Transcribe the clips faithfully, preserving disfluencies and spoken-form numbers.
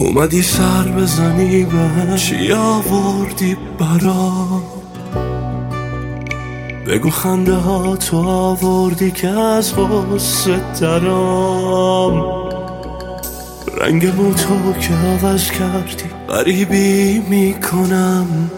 اومدی سر بزنی به چی آوردی برام، بگو خنده ها تو آوردی که از غصه درام، رنگ مو تو که عوض کردی غریبی میکنم،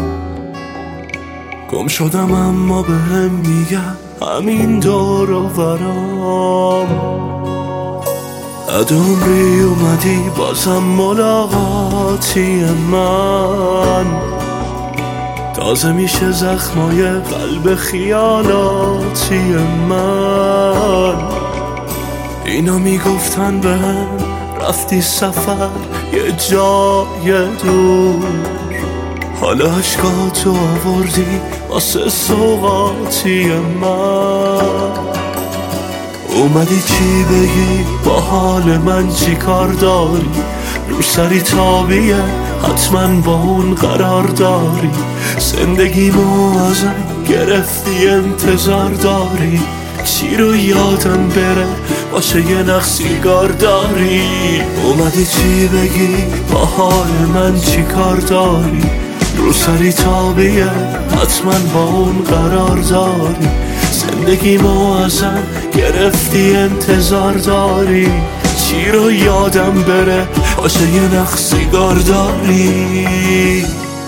گم شدم اما بهم میگم همین دور و برام. بعد عمری اومدی بازم ملاقاتی من، تازه میشه زخمای قلب خیالاتی من. اینا میگفتن بهم رفتی سفر یه جای دور، حالا عشقاتو آوردی واسه سوغاتی من. اومدی چی بگی با حال من چی کار داری، رو سری تابیه حتما با اون قرار داری، زندگیمو ازم گرفتی انتظار داری، چی رو یادم بره باشه یه نخ سیگار داری. اومدی چی بگی با حال من چی کار داری، رو سری تابیه حتما با اون قرار داری، زندگیمو ازم گرفتی انتظار داری، چی رو یادم بره باشه یه نخ سیگار داری.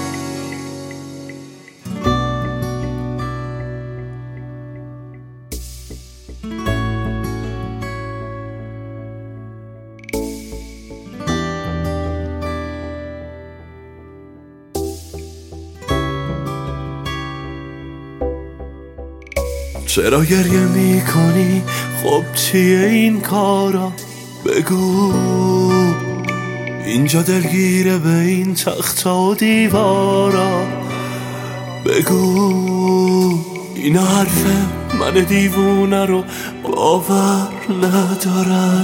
چرا گریه میکنی؟ خب چیه این کارا؟ بگو اینجا دلگیره به این تخت و دیوارا. بگو اینا حرفه من دیوونه رو باور ندارن،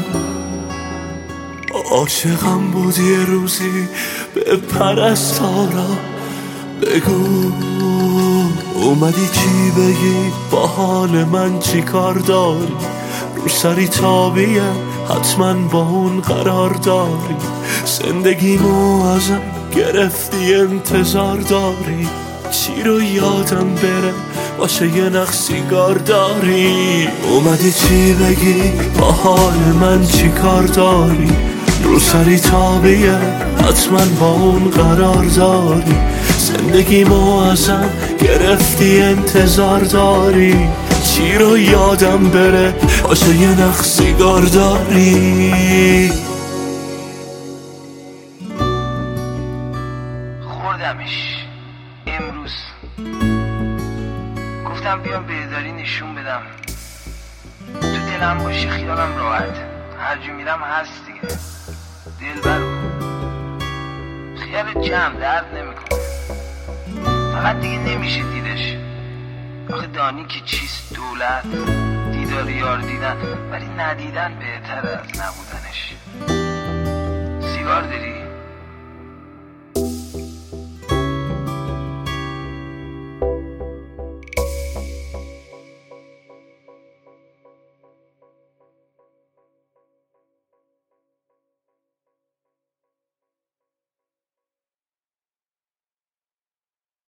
عاشقم بود یه روزی به پرستارا. بگو اومدی چی بگی با حال من چی کار داری، رو سری تابیه حتما با اون قرار داری، زندگیمو ازم گرفتی انتظار داری، چی رو یادم بره باشه یه نخ سیگار داری. اومدی چی بگی با حال من چی کار داری، رو سری تابیه حتما با اون قرار داری، زندگیمو ازم گرفتی انتظار داری، چی رو یادم بره باشه یه نخ سیگار داری. خوردمش امروز، گفتم بیام بهداری نشون بدم، تو دلم باشی خیالم راحت، هر جا میرم هست دیگه. دلبرو خیال جمع درد نمیکنه، فقط دیگه نمیشه دیدش. آخه دانی که چیست دولت، دیدار یار دیدن، ولی ندیدن بهتر از نبودنش. سیگار داری؟